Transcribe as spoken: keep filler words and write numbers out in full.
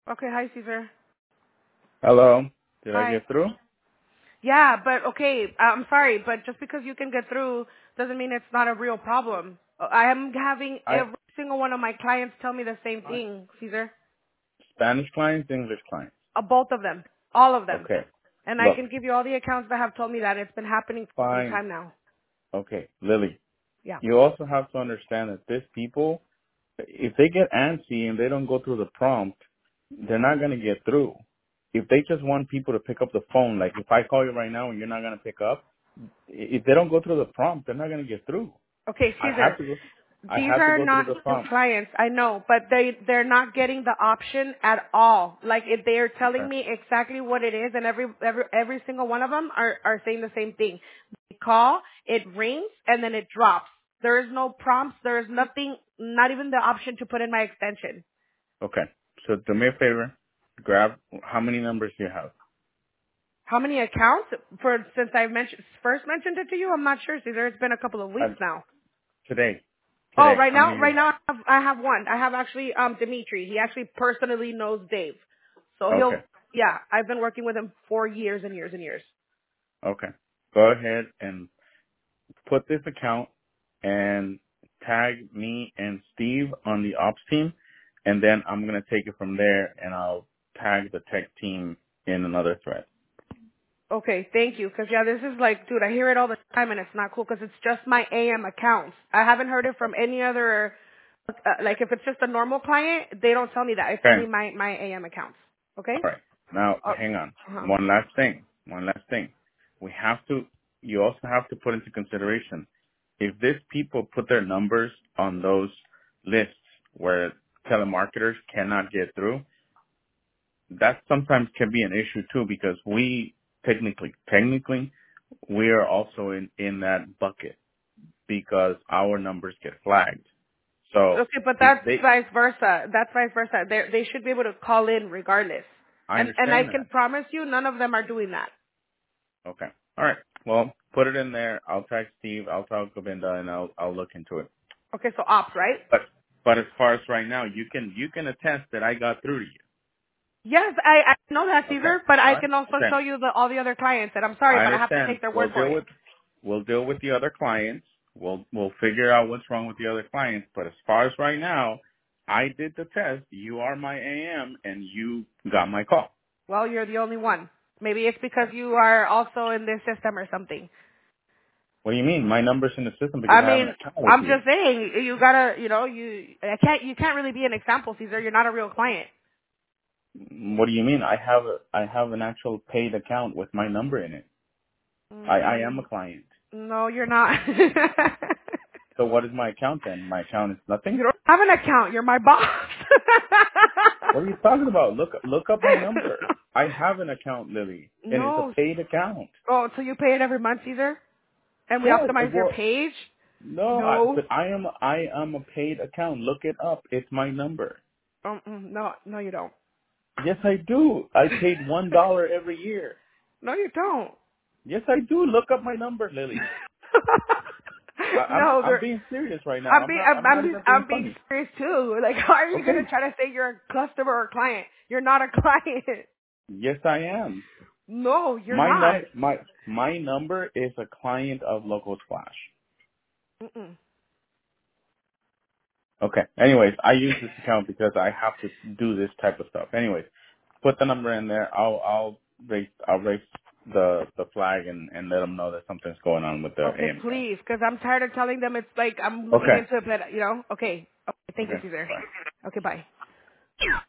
Okay, hi, Caesar. Hello. Did I Hi. get through? Yeah, but okay, I'm sorry, but just because you can get through doesn't mean it's not a real problem. Uh, I am having I, every single one of my clients tell me the same I thing, Caesar. Spanish clients, English clients. Uh, both of them. All of them. Okay. And I Look, can give you all the accounts that have told me that. It's been happening for some fine. time now. Okay, Lily. Yeah. You also have to understand that these people, if they get antsy and they don't go through the prompt, they're not going to get through. If they just want people to pick up the phone, like if I call you right now and you're not going to pick up, if they don't go through the prompt, they're not going to get through. Okay, I Caesar. have to go. I These have to are go through not the new prompt. clients, I know, but they they're not getting the option at all. Like if they are telling Okay. me exactly what it is, and every every every single one of them are are saying the same thing. They call, it rings, and then it drops. There is no prompts. There is nothing, not even the option to put in my extension. Okay. So do me a favor. Grab how many numbers do you have? How many accounts for since I mentioned first mentioned it to you? I'm not sure. Caesar. It's been a couple of weeks Uh, now. today. Oh, Today. right How many now, you right now I have, I have one. I have actually um Dimitri. He actually personally knows Dave, so have? he'll. Okay. Yeah, I've been working with him for years and years and years. Okay. Go ahead and put this account and tag me and Steve on the ops team, and then I'm gonna take it from there, and I'll tag the tech team in another thread. Okay, thank you. Because yeah, this is like, dude, I hear it all the time, and it's not cool because it's just my A M accounts. I haven't heard it from any other. Uh, like if it's just a normal client, they don't tell me that. It's Okay. only my my A M accounts. Okay. All right. Now, Uh, hang on. uh-huh. One last thing. One last thing. We have to. You also have to put into consideration if these people put their numbers on those lists where telemarketers cannot get through, that sometimes can be an issue too because we technically, technically, we are also in, in that bucket because our numbers get flagged. So Okay, but if that's they, vice versa. That's vice versa. They they should be able to call in regardless. I And and I understand can that. promise you, none of them are doing that. Okay. All right. Well, put it in there. I'll tag Steve. I'll tag Govinda and I'll, I'll look into it. Okay, so ops, right? But, but as far as right now, you can, you can attest that I got through to you. Yes, I, I know that, Okay. Caesar, but All I right. can also Okay. show you the all the other clients. And I'm sorry, I but I have to understand. take their word We'll for deal it. with we'll deal with the other clients. We'll we'll figure out what's wrong with the other clients. But as far as right now, I did the test. You are my A M, and you got my call. Well, you're the only one. Maybe it's because Okay. you are also in this system or something. What do you mean? My number's in the system because I I have an mean, account with I'm you. just saying, you gotta, you know, you I can't you can't really be an example, Caesar. You're not a real client. What do you mean? I have a, I have an actual paid account with my number in it. I I am a Mm, client. no, you're not. So what is my account then? My account is nothing. You don't have an account. You're my boss. What are you talking about? Look look up my number. I have an account, Lily, and it's a No. paid account. Oh, so you pay it every month, Caesar? And we Yes. optimize your Well, page? no, I, No. but I am I am a paid account. Look it up. It's my number. Um, mm, no, no, you don't. Yes, I do. I paid one dollar every year. No, you don't. Yes, I do. Look up my number, Lily. I, I'm No, I'm they're. being serious right now. I'm I'm being, not I'm, I'm not I'm, even being I'm being funny. serious too. Like, how are you gonna Okay. try to say you're a customer or a client? You're not a client. Yes, I am. No, you're My not. num my my number is a client of Local Splash. Mm-mm. Okay. Anyways, I use this account because I have to do this type of stuff. Anyways, put the number in there. I'll I'll raise I'll raise the the flag and and let them know that something's going on with the Okay, A M account. please, because I'm tired of telling them it's like I'm looking Okay. into it, but you know. Okay. Okay, thank you, Okay. Caesar. Bye. Okay, bye.